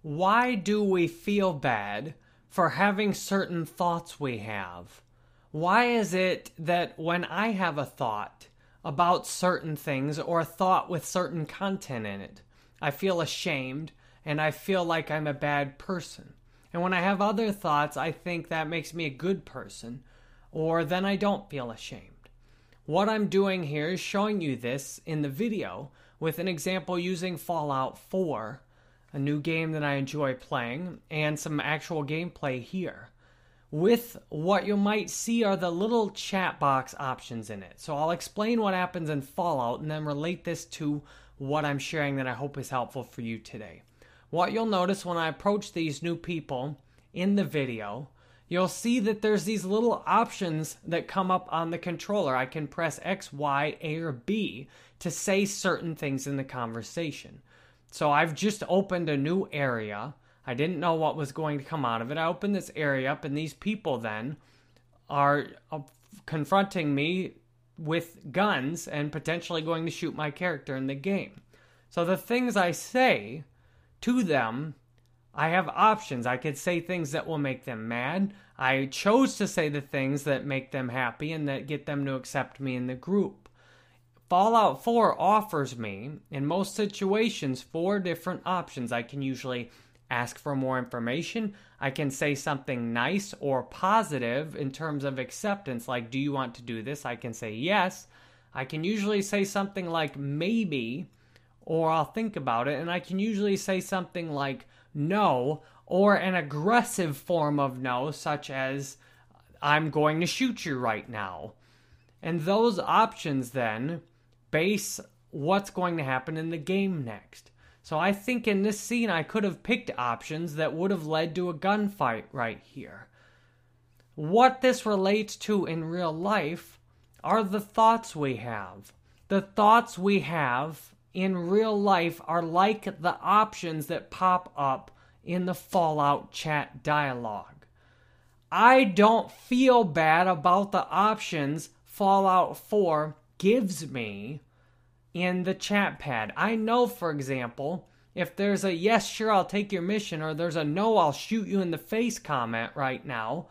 Why do we feel bad for having certain thoughts we have? Why is it that when I have a thought about certain things or a thought with certain content in it, I feel ashamed and I feel like I'm a bad person? And when I have other thoughts, I think that makes me a good person, or then I don't feel ashamed. What I'm doing here is showing you this in the video with an example using Fallout 4, a new game that I enjoy playing, and some actual gameplay here. With what you might see are the little chat box options in it. So I'll explain what happens in Fallout and then relate this to what I'm sharing that I hope is helpful for you today. What you'll notice when I approach these new people in the video, you'll see that there's these little options that come up on the controller. I can press X, Y, A, or B to say certain things in the conversation. So I've just opened a new area. I didn't know what was going to come out of it. I opened this area up, and these people then are confronting me with guns and potentially going to shoot my character in the game. So the things I say to them, I have options. I could say things that will make them mad. I chose to say the things that make them happy and that get them to accept me in the group. Fallout 4 offers me, in most situations, 4 different options. I can usually ask for more information. I can say something nice or positive in terms of acceptance, like, do you want to do this? I can say yes. I can usually say something like maybe, or I'll think about it, and I can usually say something like no, or an aggressive form of no, such as I'm going to shoot you right now. And those options then base what's going to happen in the game next. So I think in this scene I could have picked options that would have led to a gunfight right here. What this relates to in real life are the thoughts we have. The thoughts we have in real life are like the options that pop up in the Fallout chat dialogue. I don't feel bad about the options Fallout 4 gives me in the chat pad. I know, for example, if there's a yes, sure, I'll take your mission, or there's a no, I'll shoot you in the face comment right now,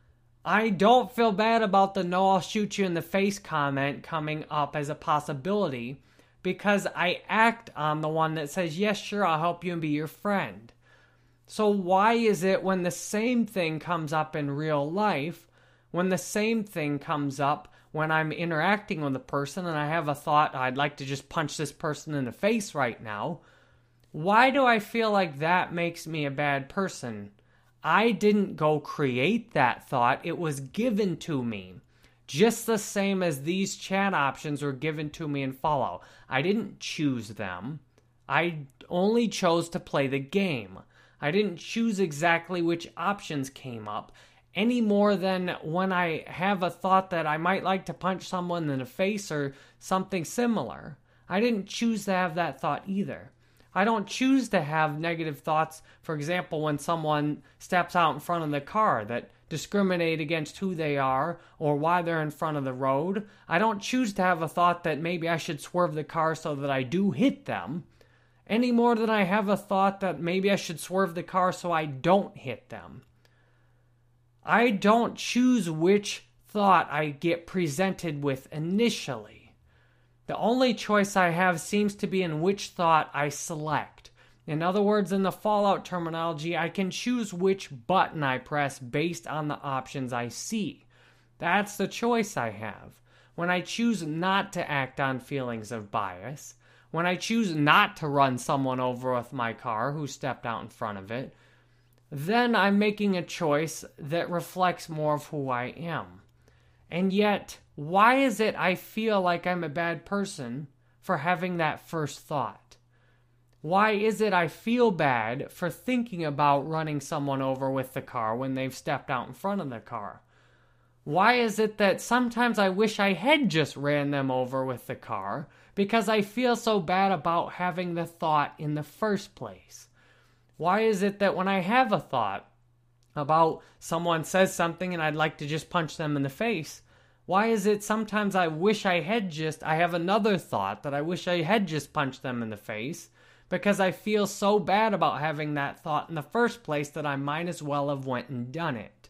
I don't feel bad about the no, I'll shoot you in the face comment coming up as a possibility, because I act on the one that says, yes, sure, I'll help you and be your friend. So why is it when the same thing comes up in real life, when the same thing comes up when I'm interacting with a person and I have a thought, I'd like to just punch this person in the face right now, why do I feel like that makes me a bad person? I didn't go create that thought. It was given to me. Just the same as these chat options were given to me in Fallout. I didn't choose them. I only chose to play the game. I didn't choose exactly which options came up, any more than when I have a thought that I might like to punch someone in the face or something similar. I didn't choose to have that thought either. I don't choose to have negative thoughts, for example, when someone steps out in front of the car that discriminate against who they are or why they're in front of the road. I don't choose to have a thought that maybe I should swerve the car so that I do hit them, any more than I have a thought that maybe I should swerve the car so I don't hit them. I don't choose which thought I get presented with initially. The only choice I have seems to be in which thought I select. In other words, in the Fallout terminology, I can choose which button I press based on the options I see. That's the choice I have. When I choose not to act on feelings of bias, when I choose not to run someone over with my car who stepped out in front of it, then I'm making a choice that reflects more of who I am. And yet, why is it I feel like I'm a bad person for having that first thought? Why is it I feel bad for thinking about running someone over with the car when they've stepped out in front of the car? Why is it that sometimes I wish I had just ran them over with the car because I feel so bad about having the thought in the first place? Why is it that when I have a thought about someone says something and I'd like to just punch them in the face, why is it sometimes I have another thought that I wish I had just punched them in the face, because I feel so bad about having that thought in the first place that I might as well have went and done it.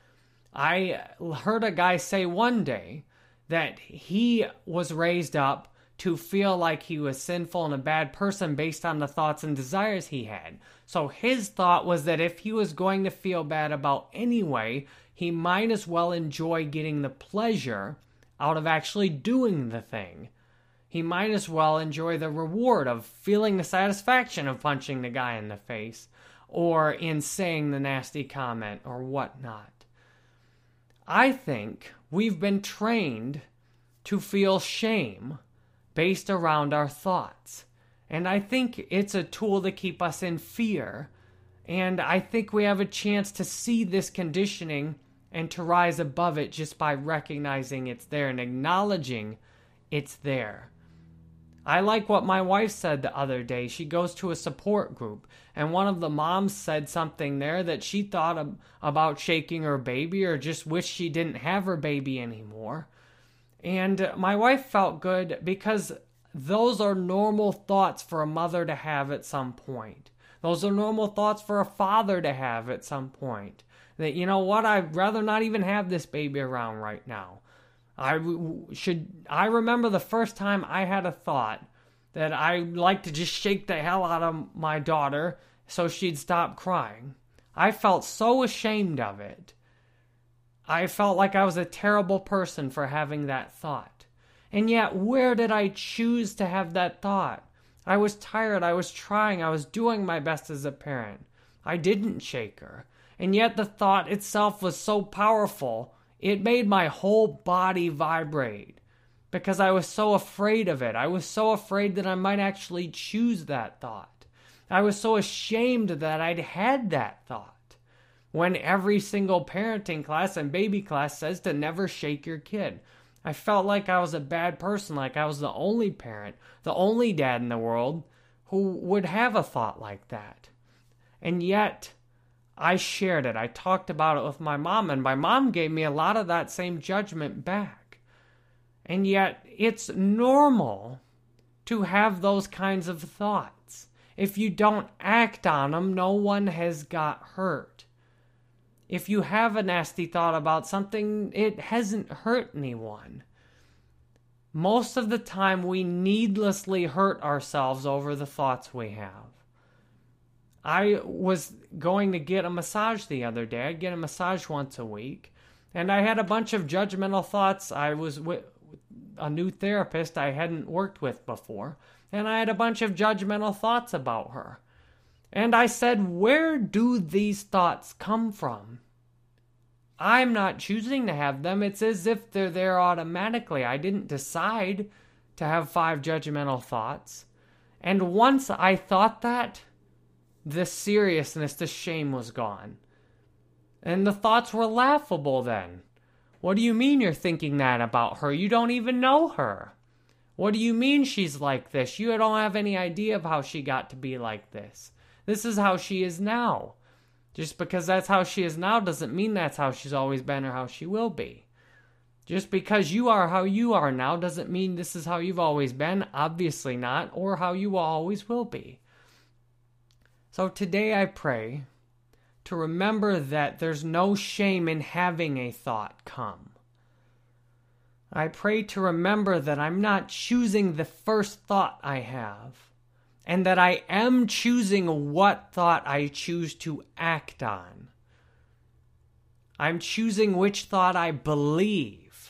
I heard a guy say one day that he was raised up to feel like he was sinful and a bad person based on the thoughts and desires he had. So his thought was that if he was going to feel bad about anyway, he might as well enjoy getting the pleasure out of actually doing the thing. He might as well enjoy the reward of feeling the satisfaction of punching the guy in the face or in saying the nasty comment or whatnot. I think we've been trained to feel shame based around our thoughts. And I think it's a tool to keep us in fear. And I think we have a chance to see this conditioning and to rise above it just by recognizing it's there and acknowledging it's there. I like what my wife said the other day. She goes to a support group, and one of the moms said something there that she thought about shaking her baby or just wished she didn't have her baby anymore. And my wife felt good because those are normal thoughts for a mother to have at some point. Those are normal thoughts for a father to have at some point. That, you know what, I'd rather not even have this baby around right now. I remember the first time I had a thought that I'd like to just shake the hell out of my daughter so she'd stop crying. I felt so ashamed of it. I felt like I was a terrible person for having that thought. And yet, where did I choose to have that thought? I was tired, I was trying, I was doing my best as a parent. I didn't shake her. And yet the thought itself was so powerful, it made my whole body vibrate because I was so afraid of it. I was so afraid that I might actually choose that thought. I was so ashamed that I'd had that thought. When every single parenting class and baby class says to never shake your kid, I felt like I was a bad person, like I was the only parent, the only dad in the world who would have a thought like that. And yet, I shared it. I talked about it with my mom, and my mom gave me a lot of that same judgment back. And yet, it's normal to have those kinds of thoughts. If you don't act on them, no one has got hurt. If you have a nasty thought about something, it hasn't hurt anyone. Most of the time, we needlessly hurt ourselves over the thoughts we have. I was going to get a massage the other day. I get a massage once a week. And I had a bunch of judgmental thoughts. I was with a new therapist I hadn't worked with before. And I had a bunch of judgmental thoughts about her. And I said, where do these thoughts come from? I'm not choosing to have them. It's as if they're there automatically. I didn't decide to have 5 judgmental thoughts. And once I thought that, the seriousness, the shame was gone. And the thoughts were laughable then. What do you mean you're thinking that about her? You don't even know her. What do you mean she's like this? You don't have any idea of how she got to be like this. This is how she is now. Just because that's how she is now doesn't mean that's how she's always been or how she will be. Just because you are how you are now doesn't mean this is how you've always been. Obviously not. Or how you always will be. So today I pray to remember that there's no shame in having a thought come. I pray to remember that I'm not choosing the first thought I have, and that I am choosing what thought I choose to act on. I'm choosing which thought I believe.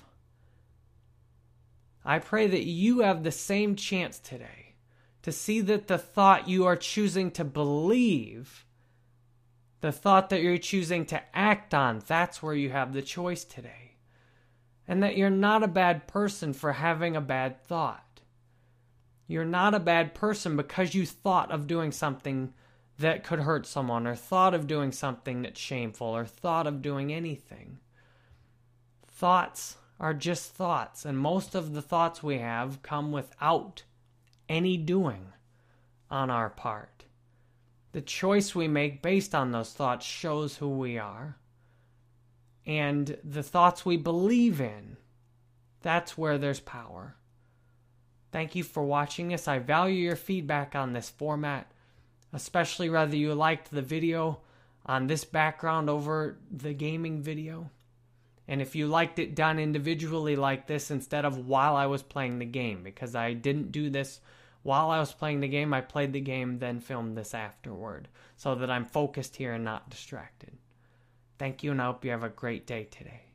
I pray that you have the same chance today to see that the thought you are choosing to believe, the thought that you're choosing to act on, that's where you have the choice today. And that you're not a bad person for having a bad thought. You're not a bad person because you thought of doing something that could hurt someone, or thought of doing something that's shameful, or thought of doing anything. Thoughts are just thoughts, and most of the thoughts we have come without any doing on our part. The choice we make based on those thoughts shows who we are. And the thoughts we believe in, that's where there's power. Thank you for watching this. I value your feedback on this format, especially whether you liked the video on this background over the gaming video. And if you liked it done individually like this instead of while I was playing the game, because I didn't do this while I was playing the game. I played the game, then filmed this afterward, so that I'm focused here and not distracted. Thank you, and I hope you have a great day today.